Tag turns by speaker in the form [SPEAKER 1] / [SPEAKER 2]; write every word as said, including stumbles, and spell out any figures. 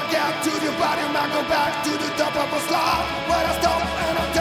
[SPEAKER 1] get to your body, might go back to the top of a slot. But I stop and I